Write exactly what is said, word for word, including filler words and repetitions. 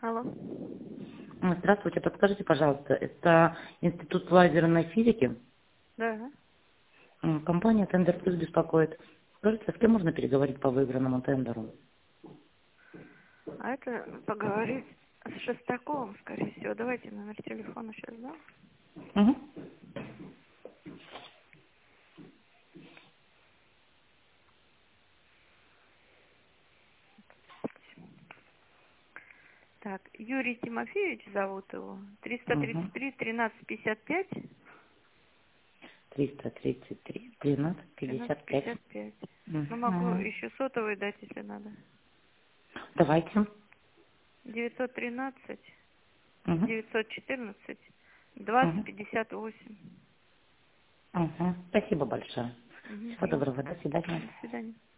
Алло. М, Здравствуйте, подскажите, пожалуйста, это Институт лазерной физики, Да. М, компания Тендер Плюс беспокоит. Скажите, а с кем можно переговорить по выигранному тендеру? А это поговорить с Шестаковым, скорее всего. Давайте номер телефона сейчас, да? Угу. Так, Юрий Тимофеевич зовут его. триста Угу. тридцать три тринадцать пятьдесят пять. триста тридцать три тринадцать тринадцать пятьдесят пять. пятьдесят пять. Ну, могу Угу. еще сотовый дать, если надо. Давайте. девятьсот тринадцать Угу. девятьсот четырнадцать двадцать Угу. пятьдесят восемь. Угу. Спасибо большое. Угу. Всего доброго, до свидания. До свидания.